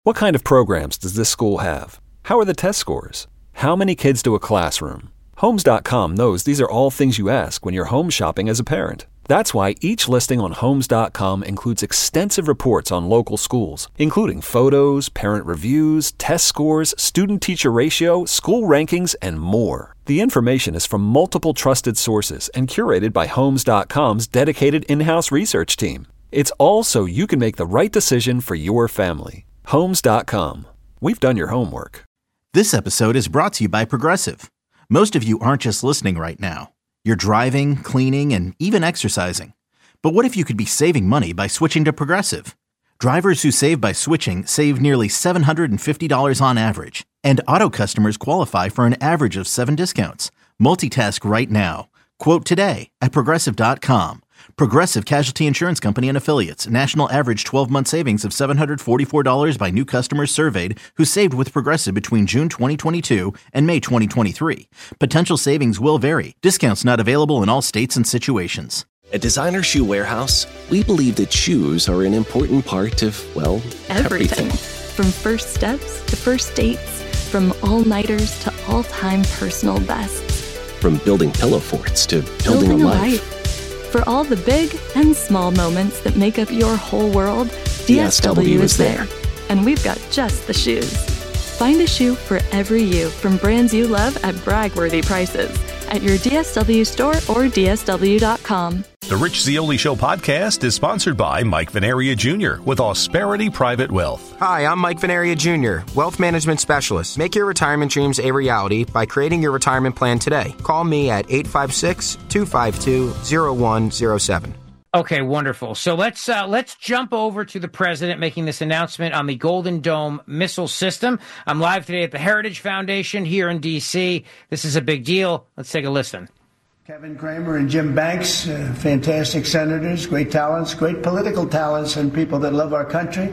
What kind of programs does this school have? How are the test scores? How many kids do a classroom? Homes.com knows these are all things you ask when you're home shopping as a parent. That's why each listing on Homes.com includes extensive reports on local schools, including photos, parent reviews, test scores, student-teacher ratio, school rankings, and more. The information is from multiple trusted sources and curated by Homes.com's dedicated in-house research team. It's all so you can make the right decision for your family. Homes.com. We've done your homework. This episode is brought to you by Progressive. Most of you aren't just listening right now. You're driving, cleaning, and even exercising. But what if you could be saving money by switching to Progressive? Drivers who save by switching save nearly $750 on average. And auto customers qualify for an average of 7 discounts. Multitask right now. Quote today at Progressive.com. Progressive Casualty Insurance Company and Affiliates. National average 12-month savings of $744 by new customers surveyed who saved with Progressive between June 2022 and May 2023. Potential savings will vary. Discounts not available in all states and situations. At Designer Shoe Warehouse, we believe that shoes are an important part of, well, everything. From first steps to first dates, from all-nighters to all-time personal bests. From building pillow forts to building a life. For all the big and small moments that make up your whole world, DSW is there. And we've got just the shoes. Find a shoe for every you from brands you love at brag-worthy prices at your DSW store or DSW.com. The Rich Zeoli Show podcast is sponsored by Mike Venaria Jr. with Austerity Private Wealth. Hi, I'm Mike Venaria Jr., Wealth Management Specialist. Make your retirement dreams a reality by creating your retirement plan today. Call me at 856-252-0107. Okay, wonderful. So let's jump over to the president making this announcement on the Golden Dome missile system. I'm live today at the Heritage Foundation here in D.C. This is a big deal. Let's take a listen. Kevin Cramer and Jim Banks, fantastic senators, great talents, great political talents, and people that love our country.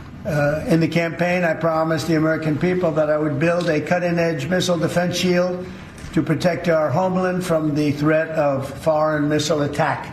In the campaign, I promised the American people that I would build a cutting-edge missile defense shield to protect our homeland from the threat of foreign missile attack.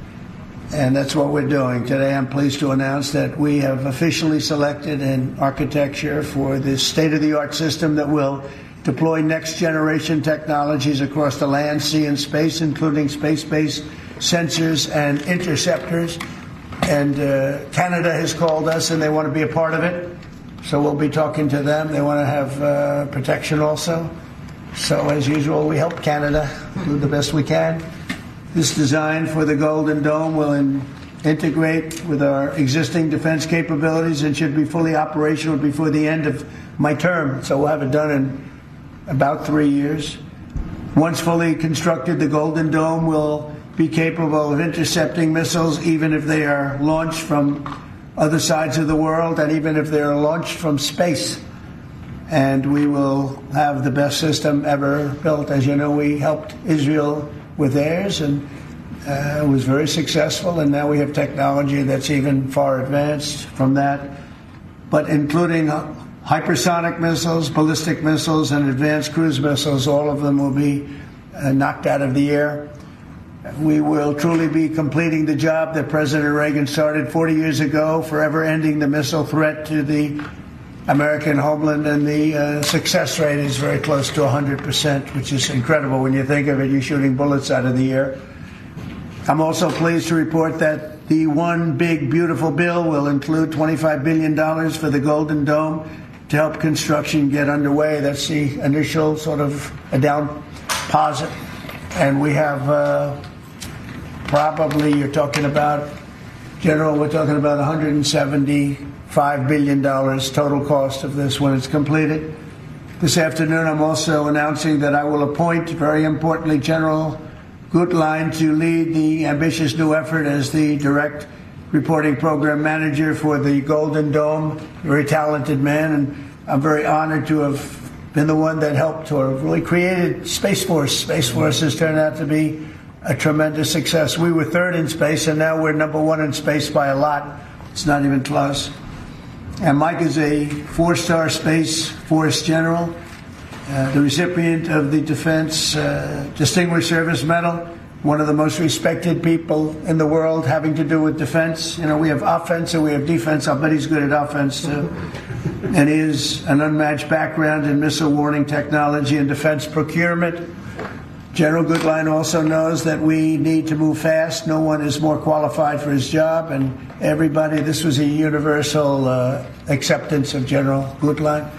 And that's what we're doing. Today, I'm pleased to announce that we have officially selected an architecture for this state-of-the-art system that will deploy next-generation technologies across the land, sea, and space, including space-based sensors and interceptors. And Canada has called us, and they want to be a part of it. So we'll be talking to them. They want to have protection also. So, as usual, we help Canada do the best we can. This design for the Golden Dome will integrate with our existing defense capabilities and should be fully operational before the end of my term. So we'll have it done in about 3 years. Once fully constructed, the Golden Dome will be capable of intercepting missiles even if they are launched from other sides of the world and even if they are launched from space. And we will have the best system ever built. As you know, we helped Israel with theirs, and it was very successful, and now we have technology that's even far advanced from that, but including hypersonic missiles, ballistic missiles, and advanced cruise missiles. All of them will be knocked out of the air. We will truly be completing the job that President Reagan started 40 years ago, forever ending the missile threat to the American homeland, and the success rate is very close to 100%, which is incredible when you think of it. You're shooting bullets out of the air. I'm also pleased to report that the One Big Beautiful Bill will include $25 billion for the Golden Dome to help construction get underway. That's the initial sort of a down deposit. And we have probably, you're talking about, General, we're talking about $175 billion total cost of this when it's completed. This afternoon, I'm also announcing that I will appoint, very importantly, General Gutlein to lead the ambitious new effort as the direct reporting program manager for the Golden Dome. Very talented man, and I'm very honored to have been the one that helped or really created Space Force. Space Force has turned out to be a tremendous success. We were third in space, and now we're number one in space by a lot. It's not even close. And Mike is a 4-star Space Force general, the recipient of the Defense Distinguished Service Medal, one of the most respected people in the world having to do with defense. You know, we have offense and we have defense. I'll bet he's good at offense, too. and his an unmatched background in missile warning technology and defense procurement. General Goodline also knows that we need to move fast. No one is more qualified for his job, and everybody, this was a universal acceptance of General Goodline.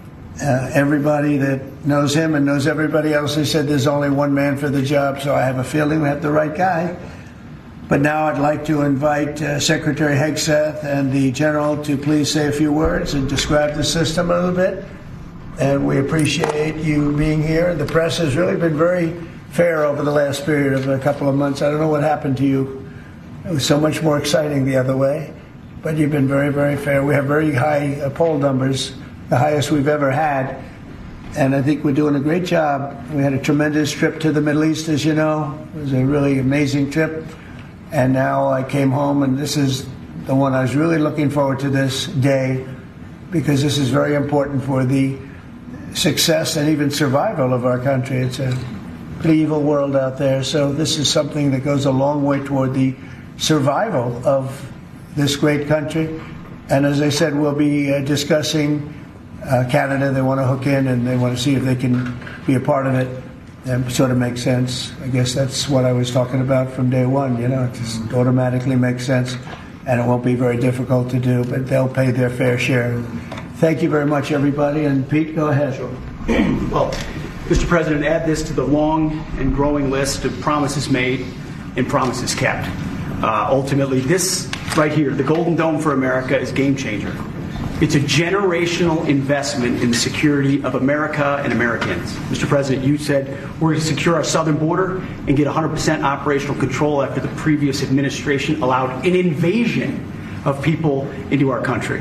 Everybody that knows him and knows everybody else has said there's only one man for the job, so I have a feeling we have the right guy. But now I'd like to invite Secretary Hegseth and the General to please say a few words and describe the system a little bit. And we appreciate you being here. The press has really been very fair over the last period of a couple of months. I don't know what happened to you. It was so much more exciting the other way. But you've been very, very fair. We have very high poll numbers, the highest we've ever had. And I think we're doing a great job. We had a tremendous trip to the Middle East, as you know. It was a really amazing trip. And now I came home, and this is the one I was really looking forward to this day, because this is very important for the success and even survival of our country. It's a pretty evil world out there, so this is something that goes a long way toward the survival of this great country. And as I said, we'll be discussing Canada. They want to hook in, and they want to see if they can be a part of it. That sort of makes sense. I guess that's what I was talking about from day one. You know, it just automatically makes sense, and it won't be very difficult to do, but they'll pay their fair share. Thank you very much, everybody. And Pete, go ahead. Sure. Well, Mr. President, add this to the long and growing list of promises made and promises kept. Ultimately, this right here, the Golden Dome for America, is a game changer. It's a generational investment in the security of America and Americans. Mr. President, you said we're going to secure our southern border and get 100% operational control after the previous administration allowed an invasion of people into our country.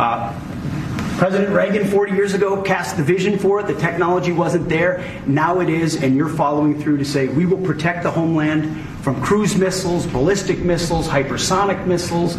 President Reagan 40 years ago cast the vision for it. The technology wasn't there. Now it is, and you're following through to say we will protect the homeland from cruise missiles, ballistic missiles, hypersonic missiles,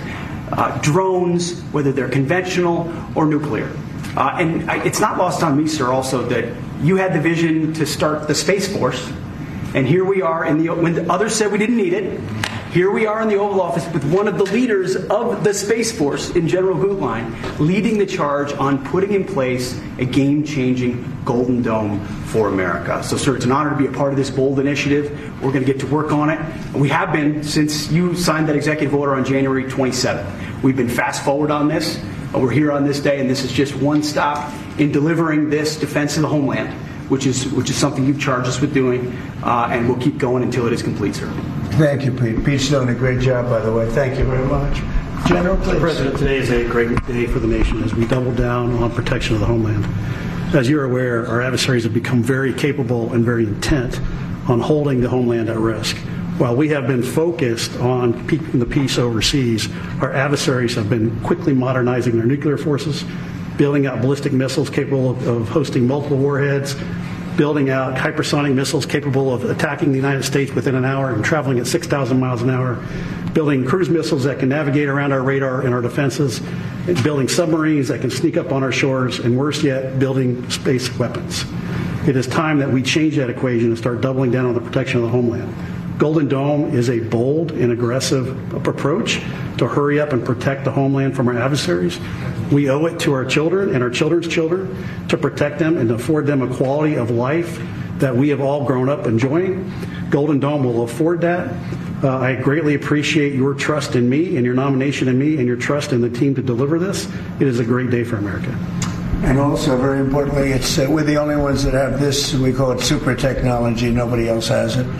drones, whether they're conventional or nuclear. And it's not lost on me, sir, also that you had the vision to start the Space Force, and here we are when the others said we didn't need it. Here we are in the Oval Office with one of the leaders of the Space Force in General Goodline leading the charge on putting in place a game-changing Golden Dome for America. So, sir, it's an honor to be a part of this bold initiative. We're going to get to work on it. And we have been since you signed that executive order on January 27th. We've been fast forward on this. We're here on this day, and this is just one stop in delivering this defense of the homeland, which is something you've charged us with doing, and we'll keep going until it is complete, sir. Thank you, Pete. Pete's doing a great job, by the way. Thank you very much. General, please. Mr. President, today is a great day for the nation as we double down on protection of the homeland. As you're aware, our adversaries have become very capable and very intent on holding the homeland at risk. While we have been focused on keeping the peace overseas, our adversaries have been quickly modernizing their nuclear forces, building out ballistic missiles capable of hosting multiple warheads, building out hypersonic missiles capable of attacking the United States within an hour and traveling at 6,000 miles an hour, building cruise missiles that can navigate around our radar and our defenses, and building submarines that can sneak up on our shores, and worse yet, building space weapons. It is time that we change that equation and start doubling down on the protection of the homeland. Golden Dome is a bold and aggressive approach to hurry up and protect the homeland from our adversaries. We owe it to our children and our children's children to protect them and to afford them a quality of life that we have all grown up enjoying. Golden Dome will afford that. I greatly appreciate your trust in me and your nomination in me and your trust in the team to deliver this. It is a great day for America. And also, very importantly, it's we're the only ones that have this. We call it super technology. Nobody else has it.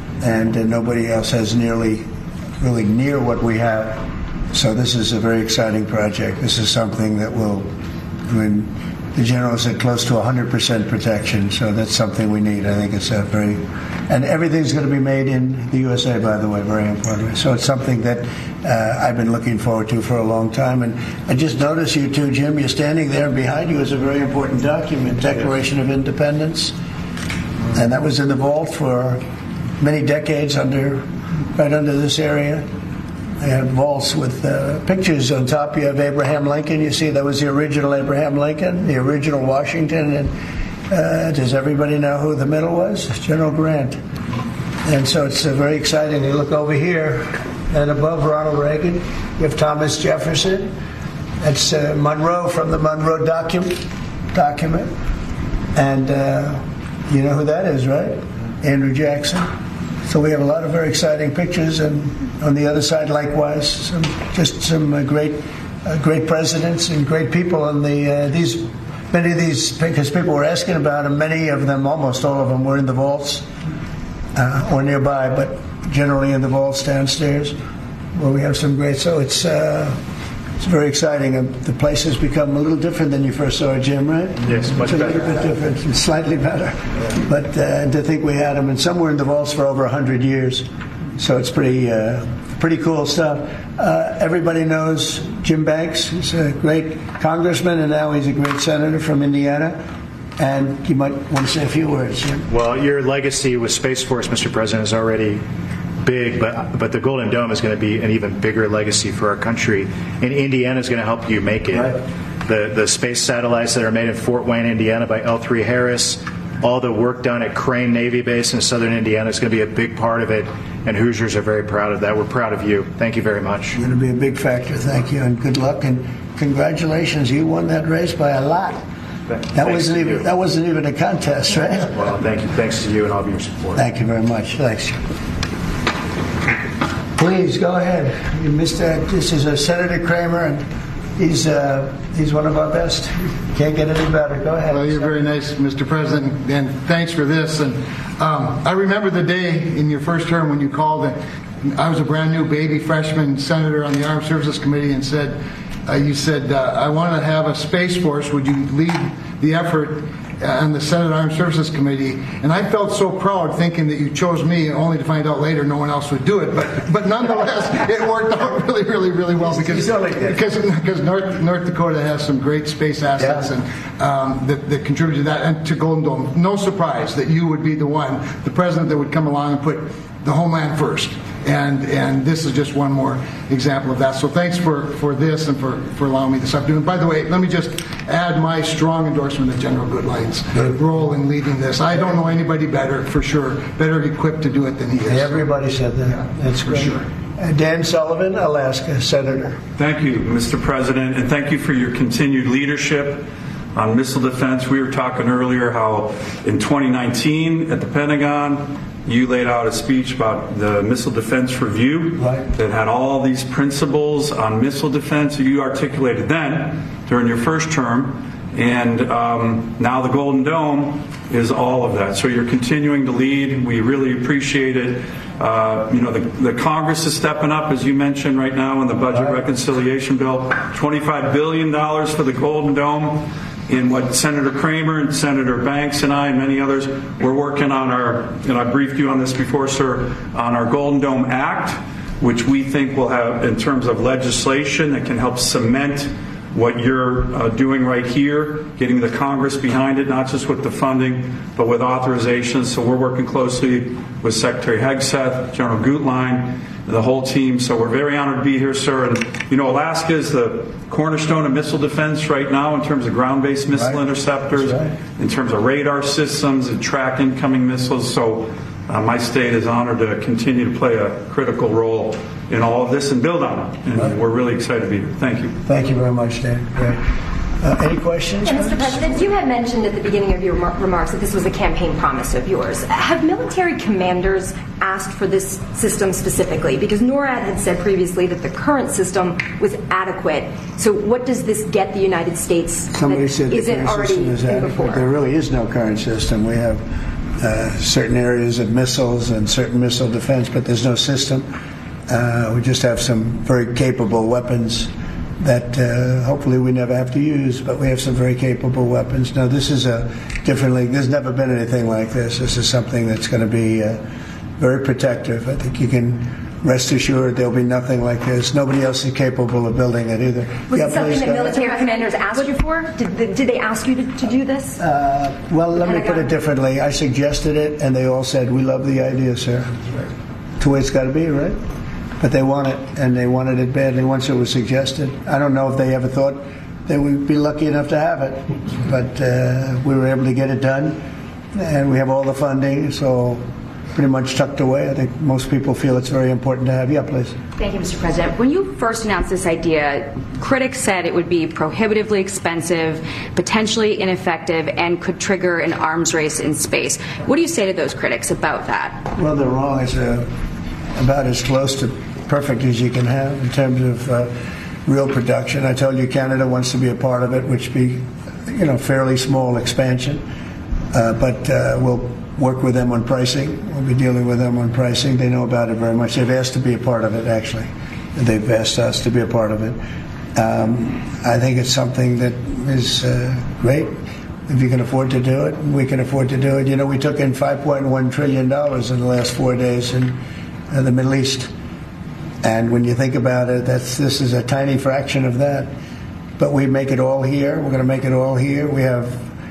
And nobody else has really near what we have. So this is a very exciting project. This is something that will, when the general said close to 100% protection, so that's something we need. I think it's a very, and everything's going to be made in the USA, by the way, very importantly. So it's something that I've been looking forward to for a long time. And I just noticed you too, Jim, you're standing there, and behind you is a very important document, Declaration of Independence. And that was in the vault for many decades right under this area. They have vaults with pictures on top. You have Abraham Lincoln. You see that was the original Abraham Lincoln, the original Washington. And does everybody know who the middle was? General Grant. And so it's very exciting. You look over here, and above Ronald Reagan, you have Thomas Jefferson. That's Monroe from the Monroe document. And you know who that is, right? Andrew Jackson. So we have a lot of very exciting pictures, and on the other side, likewise, some great presidents and great people. And many of these pictures people were asking about them. Many of them, almost all of them, were in the vaults or nearby, but generally in the vaults downstairs, where we have some great. So it's very exciting. The place has become a little different than you first saw it, Jim, right? Yes, much better. A little bit different, slightly better. Yeah. But to think we had them, and some were in the vaults for over 100 years. So it's pretty cool stuff. Everybody knows Jim Banks. He's a great congressman, and now he's a great senator from Indiana. And you might want to say a few words, Jim. Well, your legacy with Space Force, Mr. President, is already big, but the Golden Dome is going to be an even bigger legacy for our country, and Indiana is going to help you make it. Right. The space satellites that are made in Fort Wayne, Indiana by L3 Harris, all the work done at Crane Navy Base in southern Indiana is going to be a big part of it, and Hoosiers are very proud of that. We're proud of you. Thank you very much. You're going to be a big factor. Thank you, and good luck, and congratulations. You won that race by a lot. That wasn't even a contest, right? Well, thank you. Thanks to you and all of your support. Thank you very much. Thanks. Please go ahead. You missed that. This is Senator Kramer, and he's one of our best. Can't get any better. Go ahead. Well, you're very nice, Mr. President, and thanks for this. And I remember the day in your first term when you called, and I was a brand new baby freshman senator on the Armed Services Committee, and you said, I want to have a Space Force. Would you lead the effort on the Senate Armed Services Committee? And I felt so proud thinking that you chose me, only to find out later no one else would do it. But nonetheless, it worked out really, really, really well because North Dakota has some great space assets and that contribute to that and to Golden Dome. No surprise that you would be the president that would come along and put the homeland first. And this is just one more example of that. So thanks for this and for allowing me this opportunity. And by the way, let me just add my strong endorsement of General Goodlight's role in leading this. I don't know anybody better, for sure, better equipped to do it than he is. Everybody said that. Yeah, that's great. For sure. Dan Sullivan, Alaska, Senator. Thank you, Mr. President, and thank you for your continued leadership on missile defense. We were talking earlier how in 2019 at the Pentagon, you laid out a speech about the Missile Defense Review that had all these principles on missile defense you articulated then during your first term, and now the Golden Dome is all of that. So you're continuing to lead. We really appreciate it. The Congress is stepping up, as you mentioned right now in the budget reconciliation bill, $25 billion for the Golden Dome. In what Senator Kramer and Senator Banks and I and many others, we're working on I briefed you on this before, sir, on our Golden Dome Act, which we think will have, in terms of legislation that can help cement what you're doing right here, getting the Congress behind it, not just with the funding, but with authorizations. So we're working closely with Secretary Hegseth, General Gutlein, the whole team. So we're very honored to be here, sir. And, Alaska is the cornerstone of missile defense right now in terms of ground-based missile interceptors, in terms of radar systems and track incoming missiles. So my state is honored to continue to play a critical role in all of this and build on it. And we're really excited to be here. Thank you. Thank you very much, Dan. Great. Any questions? Yeah, Mr. President, you had mentioned at the beginning of your remarks that this was a campaign promise of yours. Have military commanders asked for this system specifically? Because NORAD had said previously that the current system was adequate. So what does this get the United States Somebody said the current system is adequate. There really is no current system. We have certain areas of missiles and certain missile defense, but there's no system. We just have some very capable weapons that hopefully we never have to use, but we have some very capable weapons. Now, this is a different league. There's never been anything like this. This is something that's going to be very protective. I think you can rest assured there'll be nothing like this. Nobody else is capable of building it either. Was it something that military commanders asked you for? Did they ask you to do this? Well, let me put it differently. I suggested it, and they all said, we love the idea, sir. That's the way it's got to be, right? But they want it, and they wanted it badly once it was suggested. I don't know if they ever thought they would be lucky enough to have it, but we were able to get it done, and we have all the funding, so pretty much tucked away. I think most people feel it's very important to have. Yeah, please. Thank you, Mr. President. When you first announced this idea, critics said it would be prohibitively expensive, potentially ineffective, and could trigger an arms race in space. What do you say to those critics about that? Well, they're wrong. It's about as close to perfect as you can have in terms of real production. I told you Canada wants to be a part of it, which be, fairly small expansion. But we'll work with them on pricing. We'll be dealing with them on pricing. They know about it very much. They've asked to be a part of it, actually. They've asked us to be a part of it. I think it's something that is great. If you can afford to do it, we can afford to do it. We took in $5.1 trillion in the last 4 days in the Middle East. And when you think about it, this is a tiny fraction of that. But we make it all here. We're going to make it all here. We have,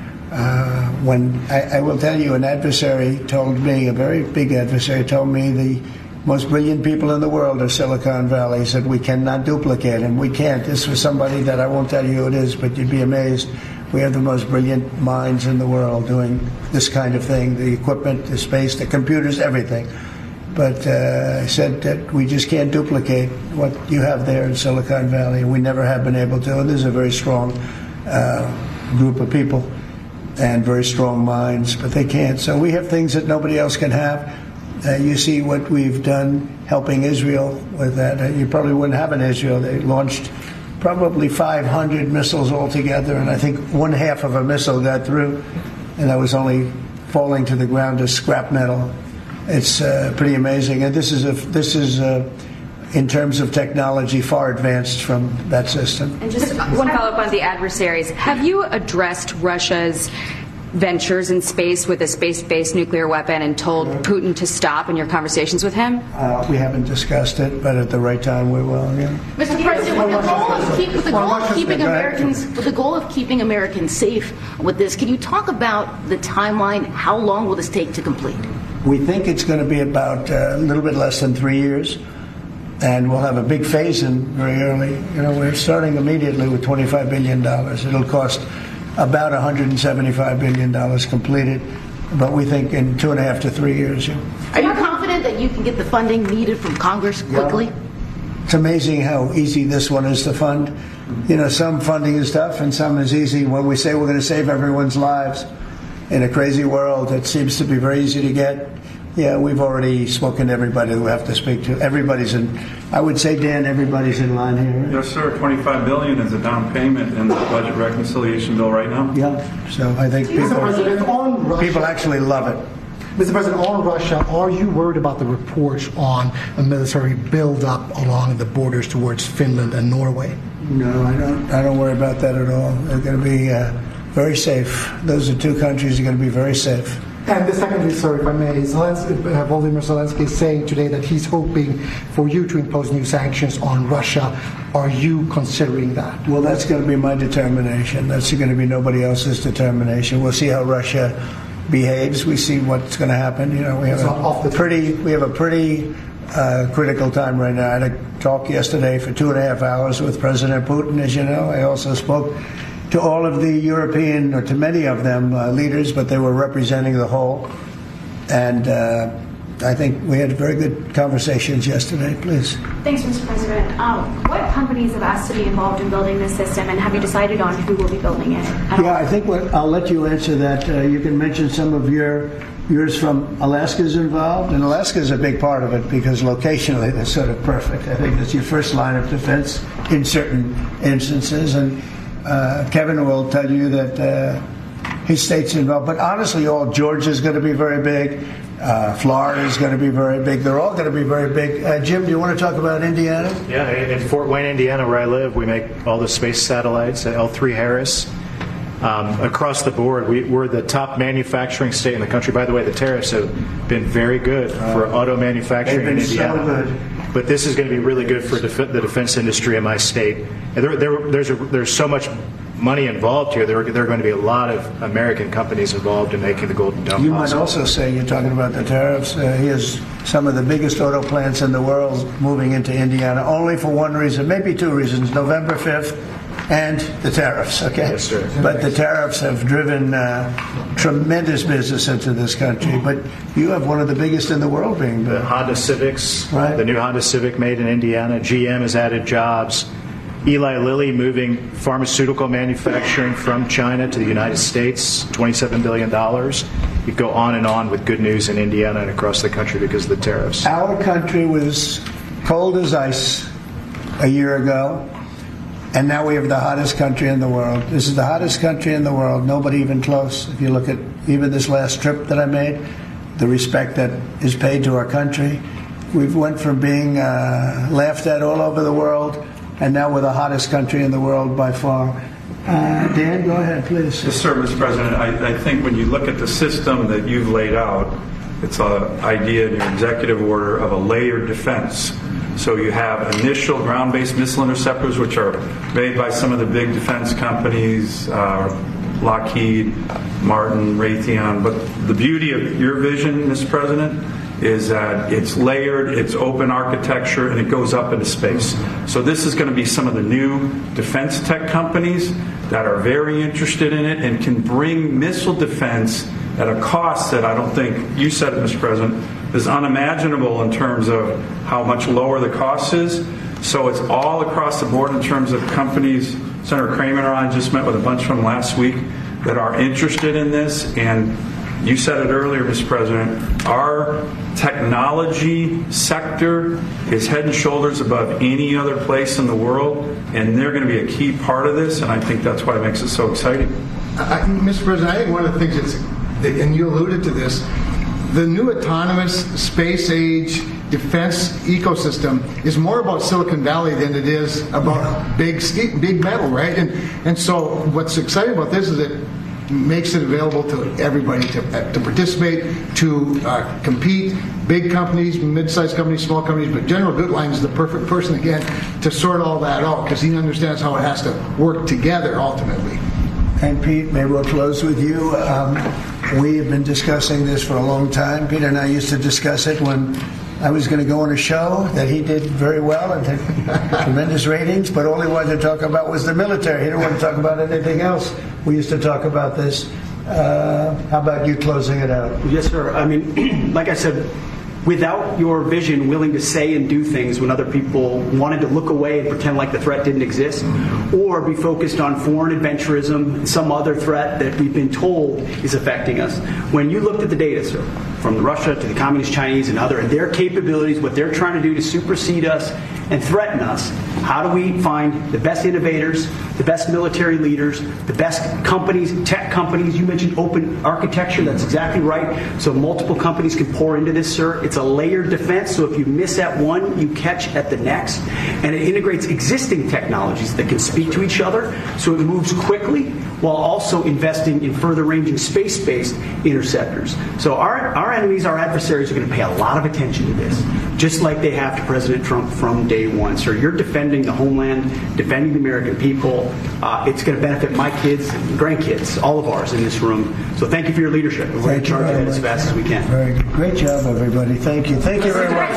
I will tell you, an adversary told me, a very big adversary told me the most brilliant people in the world are Silicon Valley. He said, we cannot duplicate him. We can't. This was somebody that I won't tell you who it is, but you'd be amazed. We have the most brilliant minds in the world doing this kind of thing, the equipment, the space, the computers, everything. But I said that we just can't duplicate what you have there in Silicon Valley. We never have been able to. And there's a very strong group of people and very strong minds, but they can't. So we have things that nobody else can have. You see what we've done helping Israel with that. You probably wouldn't have in Israel. They launched probably 500 missiles altogether, and I think 1/2 of a missile got through, and that was only falling to the ground as scrap metal. It's pretty amazing, and this is in terms of technology far advanced from that system. And just one follow-up on the adversaries. Have you addressed Russia's ventures in space with a space-based nuclear weapon and told Putin to stop in your conversations with him? We haven't discussed it, but at the right time we will. Yeah. Mr. President, with the goal of keeping Americans safe with this, can you talk about the timeline? How long will this take to complete? We think it's going to be about a little bit less than 3 years, and we'll have a big phase-in very early. We're starting immediately with $25 billion. It'll cost about $175 billion completed, but we think in 2.5 to 3 years. Are you confident that you can get the funding needed from Congress quickly? It's amazing how easy this one is to fund. Some funding is tough and some is easy. When we say we're going to save everyone's lives in a crazy world, it seems to be very easy to get. Yeah, we've already spoken to everybody we have to speak to. Everybody's in, I would say, Dan, everybody's in line here. Yes, sir. $25 billion is a down payment in the budget reconciliation bill right now. Yeah, so I think people actually love it. Mr. President, on Russia, are you worried about the reports on a military buildup along the borders towards Finland and Norway? No, I don't worry about that at all. They're going to be very safe. Those are two countries that are going to be very safe. And the secondly, sir, if I may, Volodymyr Zelensky is saying today that he's hoping for you to impose new sanctions on Russia. Are you considering that? Well, that's going to be my determination. That's going to be nobody else's determination. We'll see how Russia behaves. We see what's going to happen. We have a pretty critical time right now. I had a talk yesterday for 2.5 hours with President Putin, as you know. I also spoke to all of the European, or to many of them, leaders, but they were representing the whole. And I think we had very good conversations yesterday. Please. Thanks, Mr. President. What companies have asked to be involved in building this system, and have you decided on who will be building it? Yeah, I think I'll let you answer that. You can mention some of yours from Alaska's involved, and Alaska's a big part of it because locationally they're sort of perfect. I think that's your first line of defense in certain instances, and Kevin will tell you that his state's involved. But honestly, Georgia's going to be very big. Florida's going to be very big. They're all going to be very big. Jim, do you want to talk about Indiana? Yeah, in Fort Wayne, Indiana, where I live, we make all the space satellites at L3 Harris. Across the board, we're the top manufacturing state in the country. By the way, the tariffs have been very good for auto manufacturing in Indiana. So good. But this is going to be really good for the defense industry in my state. And there's so much money involved here. There are going to be a lot of American companies involved in making the Golden Dome You possible. might also say, you're talking about the tariffs, here's some of the biggest auto plants in the world moving into Indiana, only for one reason, maybe two reasons. November 5th, and the tariffs, okay? Yes, sir. But the tariffs have driven tremendous business into this country. But you have one of the biggest in the world being built. The Honda Civics, right? The new Honda Civic made in Indiana. GM has added jobs. Eli Lilly moving pharmaceutical manufacturing from China to the United States, $27 billion. You go on and on with good news in Indiana and across the country because of the tariffs. Our country was cold as ice a year ago, and now we have the hottest country in the world. This is the hottest country in the world, nobody even close. If you look at even this last trip that I made, the respect that is paid to our country. We've went from being laughed at all over the world, and now we're the hottest country in the world by far. Dan, go ahead, please. Yes, sir, Mr. President. I think when you look at the system that you've laid out, it's an idea in your executive order of a layered defense. So you have initial ground-based missile interceptors, which are made by some of the big defense companies, Lockheed, Martin, Raytheon. But the beauty of your vision, Mr. President, is that it's layered, it's open architecture, and it goes up into space. So this is going to be some of the new defense tech companies that are very interested in it and can bring missile defense at a cost that I don't think, you said it, Mr. President, is unimaginable in terms of how much lower the cost is. So it's all across the board in terms of companies. Senator Kramer and I just met with a bunch from last week that are interested in this. And you said it earlier, Mr. President, our technology sector is head and shoulders above any other place in the world, and they're going to be a key part of this, and I think that's why it makes it so exciting. Mr. President, I think one of the things and you alluded to this, the new autonomous space age defense ecosystem is more about Silicon Valley than it is about big metal, right? And so what's exciting about this is it makes it available to everybody to participate, to compete. Big companies, mid-sized companies, small companies, but General Gutlein is the perfect person, again, to sort all that out because he understands how it has to work together ultimately. And Pete, maybe we'll close with you. We have been discussing this for a long time. Peter and I used to discuss it when I was going to go on a show that he did very well and had tremendous ratings, but all he wanted to talk about was the military. He didn't want to talk about anything else. We used to talk about this. How about you closing it out? Yes, sir. I mean, like I said, without your vision, willing to say and do things when other people wanted to look away and pretend like the threat didn't exist, or be focused on foreign adventurism, some other threat that we've been told is affecting us. When you looked at the data, sir, from Russia to the Communist Chinese and their capabilities, what they're trying to do to supersede us and threaten us, how do we find the best innovators, the best military leaders, the best companies, tech companies? You mentioned open architecture. That's exactly right. So multiple companies can pour into this, sir. It's a layered defense. So if you miss at one, you catch at the next. And it integrates existing technologies that can speak to each other. So it moves quickly while also investing in further ranging space-based interceptors. So our enemies, our adversaries, are going to pay a lot of attention to this, just like they have to President Trump from day one. Sir, you're defending the homeland, defending the American people. It's going to benefit my kids, grandkids, all of ours in this room. So thank you for your leadership. We're going to charge ahead as fast as we can. Very good. Great job, everybody. Thank you. Thank you very much.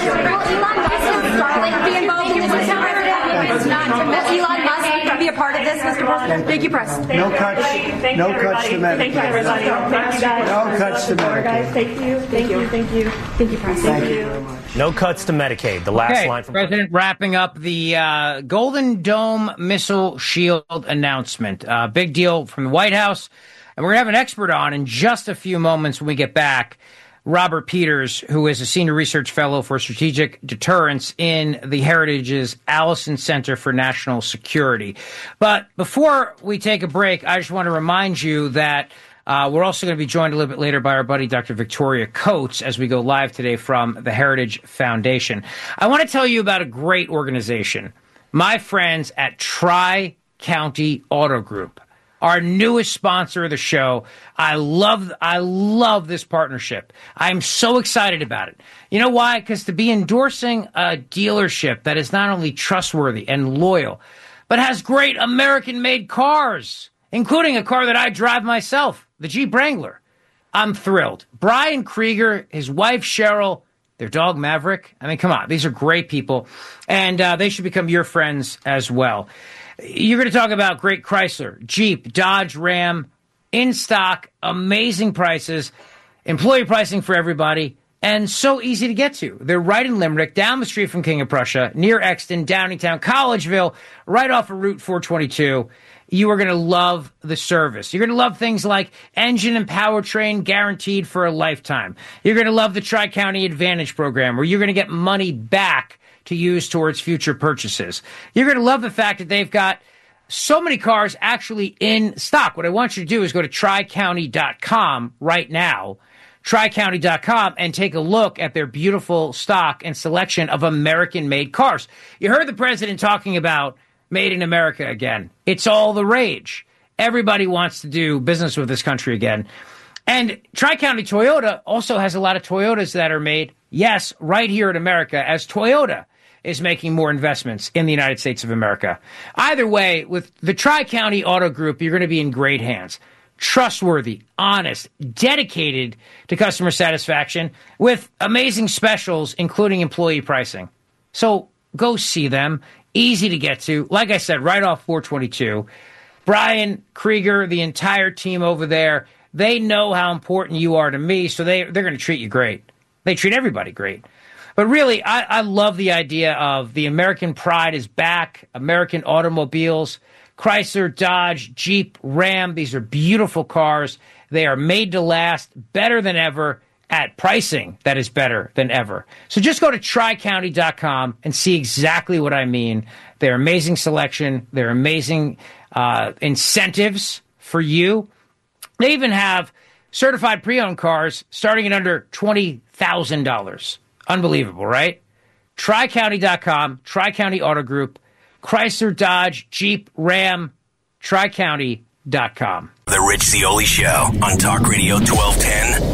Elon Musk can be a part of this, Mr. President. Thank you, Press. No cuts to Medicaid. Thank you, everybody. Thank you, guys. No cuts to Medicaid. Thank you. Thank you. Thank you. Thank you, Press. Thank you very much. No cuts to Medicaid. The last line from President wrapping up the Golden Dome missile shield announcement. Big deal from the White House. And we're going to have an expert on in just a few moments when we get back. Robert Peters, who is a senior research fellow for strategic deterrence in the Heritage's Allison Center for National Security. But before we take a break, I just want to remind you that we're also going to be joined a little bit later by our buddy, Dr. Victoria Coates, as we go live today from the Heritage Foundation. I want to tell you about a great organization, my friends at Tri-County Auto Group, our newest sponsor of the show. I love this partnership. I'm so excited about it. You know why? Because to be endorsing a dealership that is not only trustworthy and loyal, but has great American-made cars, including a car that I drive myself, the Jeep Wrangler. I'm thrilled. Brian Krieger, his wife Cheryl, their dog Maverick. I mean, come on. These are great people, and they should become your friends as well. You're going to talk about great Chrysler, Jeep, Dodge, Ram, in stock, amazing prices, employee pricing for everybody, and so easy to get to. They're right in Limerick, down the street from King of Prussia, near Exton, Downingtown, Collegeville, right off of Route 422. You are going to love the service. You're going to love things like engine and powertrain guaranteed for a lifetime. You're going to love the Tri-County Advantage program, where you're going to get money back to use towards future purchases. You're going to love the fact that they've got so many cars actually in stock. What I want you to do is go to tricounty.com right now, tricounty.com, and take a look at their beautiful stock and selection of American-made cars. You heard the president talking about Made in America again. It's all the rage. Everybody wants to do business with this country again. And Tri-County Toyota also has a lot of Toyotas that are made, yes, right here in America, as Toyota is making more investments in the United States of America. Either way, with the Tri-County Auto Group, you're going to be in great hands. Trustworthy, honest, dedicated to customer satisfaction with amazing specials, including employee pricing. So go see them. Easy to get to. Like I said, right off 422. Brian Krieger, the entire team over there, they know how important you are to me, so they're going to treat you great. They treat everybody great. But really, I love the idea of the American pride is back, American automobiles, Chrysler, Dodge, Jeep, Ram. These are beautiful cars. They are made to last, better than ever, at pricing that is better than ever. So just go to tricounty.com and see exactly what I mean. Their amazing selection, their amazing incentives for you. They even have certified pre-owned cars starting at under $20,000. Unbelievable, right? Tricounty.com, Tri-County Auto Group, Chrysler, Dodge, Jeep, Ram, tricounty.com. The Rich Zeoli Show on Talk Radio 1210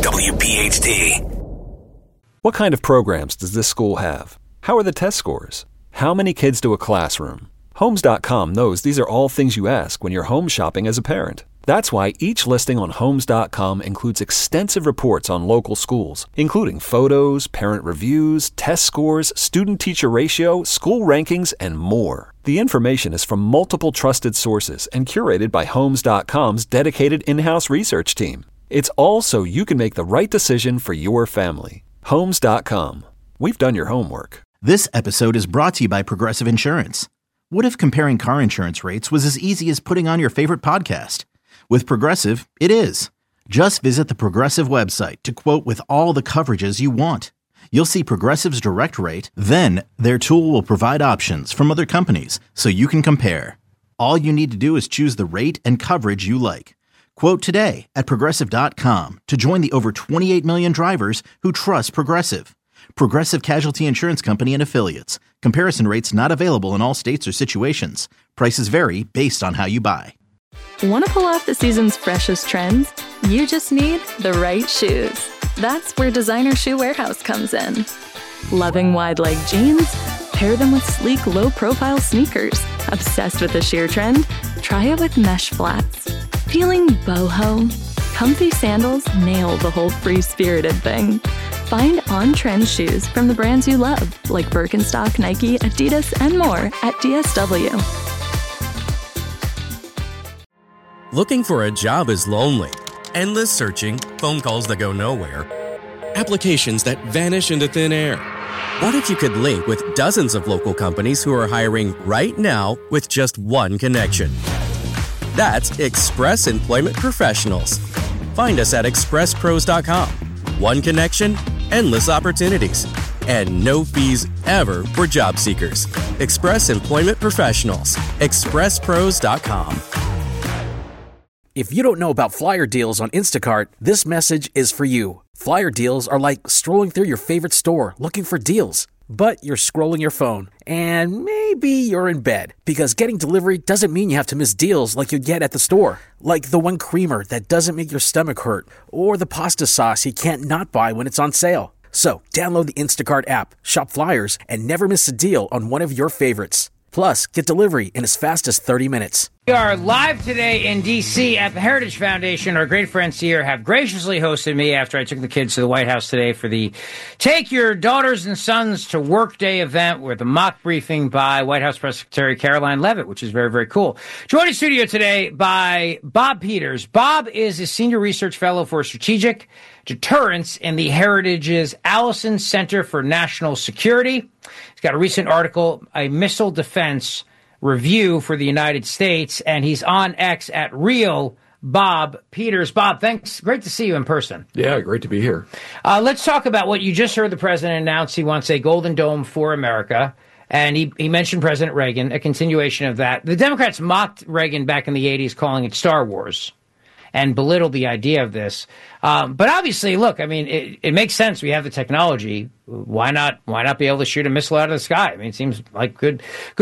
WPHT. What kind of programs does this school have? How are the test scores? How many kids to a classroom? Homes.com knows these are all things you ask when you're home shopping as a parent. That's why each listing on Homes.com includes extensive reports on local schools, including photos, parent reviews, test scores, student-teacher ratio, school rankings, and more. The information is from multiple trusted sources and curated by Homes.com's dedicated in-house research team. It's all so you can make the right decision for your family. Homes.com. We've done your homework. This episode is brought to you by Progressive Insurance. What if comparing car insurance rates was as easy as putting on your favorite podcast? With Progressive, it is. Just visit the Progressive website to quote with all the coverages you want. You'll see Progressive's direct rate, then their tool will provide options from other companies so you can compare. All you need to do is choose the rate and coverage you like. Quote today at Progressive.com to join the over 28 million drivers who trust Progressive. Progressive Casualty Insurance Company and Affiliates. Comparison rates not available in all states or situations. Prices vary based on how you buy. Want to pull off the season's freshest trends? You just need the right shoes. That's where Designer Shoe Warehouse comes in. Loving wide leg jeans? Pair them with sleek, low-profile sneakers. Obsessed with the sheer trend? Try it with mesh flats. Feeling boho? Comfy sandals nail the whole free-spirited thing. Find on-trend shoes from the brands you love, like Birkenstock, Nike, Adidas, and more at DSW. Looking for a job is lonely. Endless searching, phone calls that go nowhere, applications that vanish into thin air. What if you could link with dozens of local companies who are hiring right now with just one connection? That's Express Employment Professionals. Find us at expresspros.com. One connection, endless opportunities, and no fees ever for job seekers. Express Employment Professionals. expresspros.com. If you don't know about flyer deals on Instacart, this message is for you. Flyer deals are like strolling through your favorite store looking for deals. But you're scrolling your phone, and maybe you're in bed, because getting delivery doesn't mean you have to miss deals like you get at the store. Like the one creamer that doesn't make your stomach hurt, or the pasta sauce you can't not buy when it's on sale. So download the Instacart app, shop flyers, and never miss a deal on one of your favorites. Plus, get delivery in as fast as 30 minutes. We are live today in D.C. at the Heritage Foundation. Our great friends here have graciously hosted me after I took the kids to the White House today for the Take Your Daughters and Sons to Work Day event with a mock briefing by White House Press Secretary Caroline Leavitt, which is very, very cool. Joined in studio today by Bob Peters. Bob is a senior research fellow for strategic deterrence in the Heritage's Allison Center for National Security. He's got a recent article, A Missile Defense Review for the United States, and he's on X at Real Bob Peters. Bob, thanks. Great to see you in person. Yeah, great to be here. Let's talk about what you just heard the president announce. He wants a Golden Dome for America, and he mentioned President Reagan, a continuation of that. The Democrats mocked Reagan back in the 80s, calling it Star Wars, and belittled the idea of this. But obviously, look, I mean, it makes sense. We have the technology. Why not be able to shoot a missile out of the sky? I mean, it seems like good.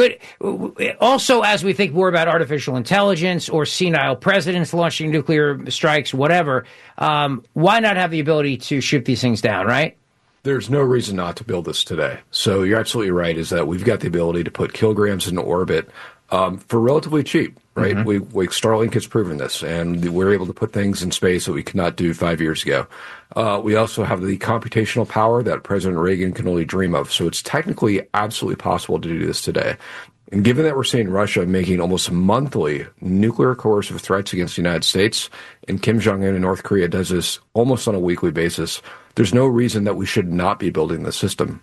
Also, as we think more about artificial intelligence or senile presidents launching nuclear strikes, whatever, why not have the ability to shoot these things down, right? There's no reason not to build this today. So you're absolutely right, is that we've got the ability to put kilograms into orbit for relatively cheap, right? Mm-hmm. Starlink has proven this, and we're able to put things in space that we could not do 5 years ago. We also have the computational power that President Reagan can only dream of. So it's technically absolutely possible to do this today. And given that we're seeing Russia making almost monthly nuclear coercive threats against the United States, and Kim Jong-un in North Korea does this almost on a weekly basis, there's no reason that we should not be building the system.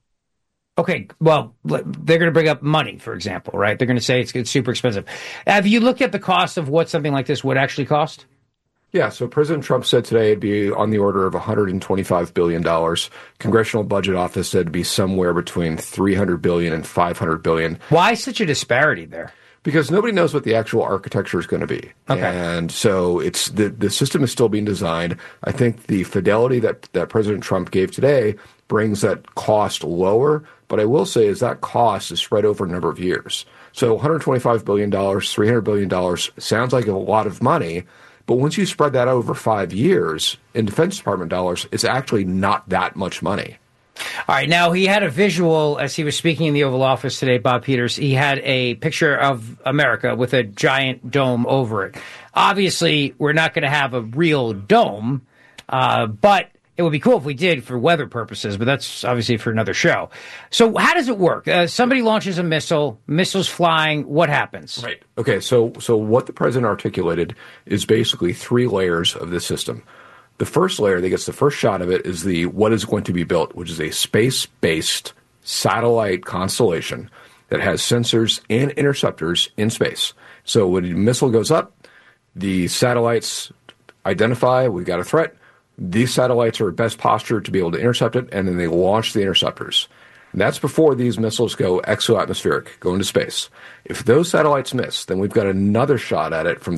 Okay, well, they're going to bring up money, for example, right? They're going to say it's super expensive. Have you looked at the cost of what something like this would actually cost? Yeah, so President Trump said today it'd be on the order of $125 billion. Congressional Budget Office said it'd be somewhere between $300 billion and $500 billion. Why such a disparity there? Because nobody knows what the actual architecture is going to be. Okay. And so it's the system is still being designed. I think the fidelity that President Trump gave today brings that cost lower. But I will say is that cost is spread over a number of years. So $125 billion, $300 billion sounds like a lot of money. But once you spread that over 5 years in Defense Department dollars, it's actually not that much money. All right. Now, he had a visual as he was speaking in the Oval Office today, Bob Peters. He had a picture of America with a giant dome over it. Obviously, we're not going to have a real dome, but it would be cool if we did for weather purposes, but that's obviously for another show. So how does it work? Somebody launches a missile, missile's flying, what happens? Right. Okay, so what the president articulated is basically 3 layers of this system. The first layer that gets the first shot of it is what is going to be built, which is a space-based satellite constellation that has sensors and interceptors in space. So when a missile goes up, the satellites identify we've got a threat. These satellites are at best posture to be able to intercept it, and then they launch the interceptors. And that's before these missiles go exoatmospheric, go into space. If those satellites miss, then we've got another shot at it from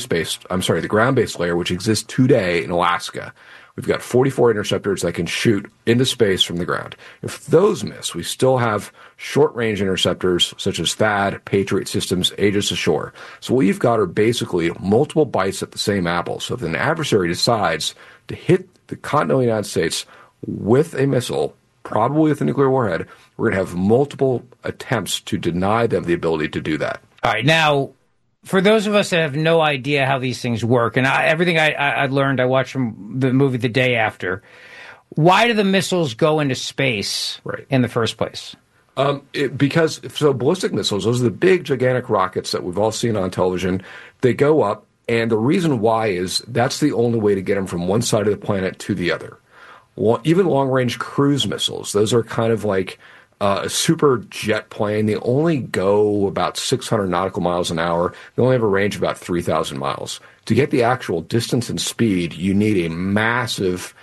the ground-based layer, which exists today in Alaska. We've got 44 interceptors that can shoot into space from the ground. If those miss, we still have short-range interceptors such as THAAD, Patriot systems, Aegis Ashore. So what you've got are basically multiple bites at the same apple. So if an adversary decides to hit the continental United States with a missile, probably with a nuclear warhead, we're going to have multiple attempts to deny them the ability to do that. All right. Now, for those of us that have no idea how these things work, and everything I learned, I watched from the movie The Day After, why do the missiles go into space in the first place? Because ballistic missiles, those are the big, gigantic rockets that we've all seen on television. They go up, and the reason why is that's the only way to get them from one side of the planet to the other. Even long-range cruise missiles, those are kind of like a super jet plane. They only go about 600 nautical miles an hour. They only have a range of about 3,000 miles. To get the actual distance and speed, you need a massive,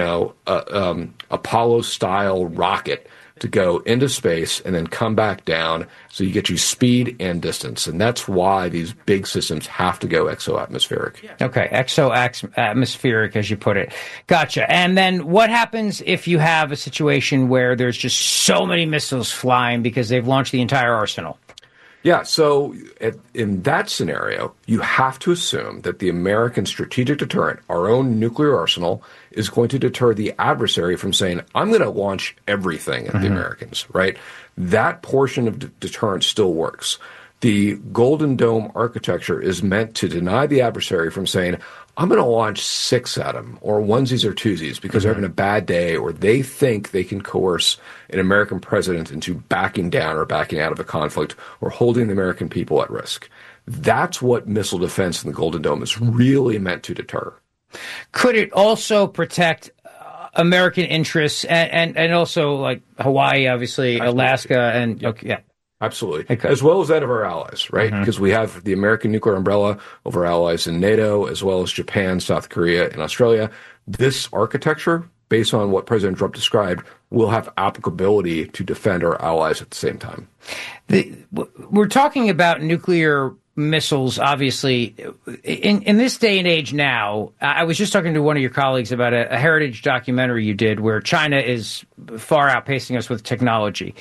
Apollo-style rocket to go into space and then come back down, so you get you speed and distance. And that's why these big systems have to go exoatmospheric. Okay, exoatmospheric, as you put it. Gotcha. And then what happens if you have a situation where there's just so many missiles flying because they've launched the entire arsenal? Yeah, so in that scenario, you have to assume that the American strategic deterrent, our own nuclear arsenal, is going to deter the adversary from saying, I'm going to launch everything at the Americans, right? That portion of deterrence still works. The Golden Dome architecture is meant to deny the adversary from saying, I'm going to launch 6 at them, or onesies or twosies, because they're having a bad day, or they think they can coerce an American president into backing down or backing out of a conflict, or holding the American people at risk. That's what missile defense in the Golden Dome is really meant to deter. Could it also protect American interests and also like Hawaii, obviously, absolutely. Alaska, and yeah. Absolutely. Okay. As well as that of our allies, right? Because we have the American nuclear umbrella over allies in NATO, as well as Japan, South Korea, and Australia. This architecture, based on what President Trump described, will have applicability to defend our allies at the same time. We're talking about nuclear missiles, obviously. In this day and age now, I was just talking to one of your colleagues about a heritage documentary you did where China is far outpacing us with technology.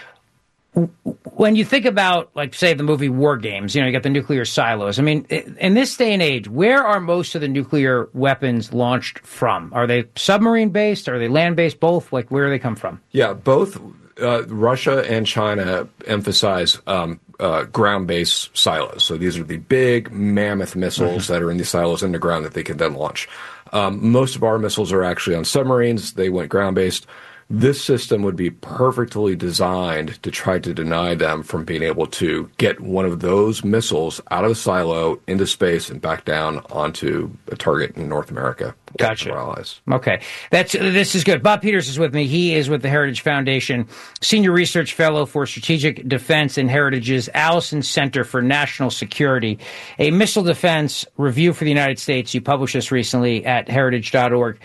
When you think about, like, say, the movie War Games, you got the nuclear silos. I mean, in this day and age, where are most of the nuclear weapons launched from? Are they submarine-based? Are they land-based? Both? Like, where do they come from? Yeah, both. Russia and China emphasize ground-based silos. So these are the big mammoth missiles that are in these silos underground that they can then launch. Most of our missiles are actually on submarines. They went ground-based. This system would be perfectly designed to try to deny them from being able to get one of those missiles out of the silo into space and back down onto a target in North America. Gotcha. Our allies. Okay. This is good. Bob Peters is with me. He is with the Heritage Foundation, Senior Research Fellow for Strategic Defense and Heritage's Allison Center for National Security. A missile defense review for the United States. You published this recently at heritage.org.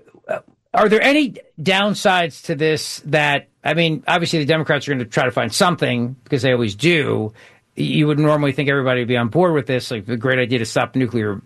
Are there any downsides to this that, I mean, obviously the Democrats are going to try to find something, because they always do. You would normally think everybody would be on board with this, like a great idea to stop nuclear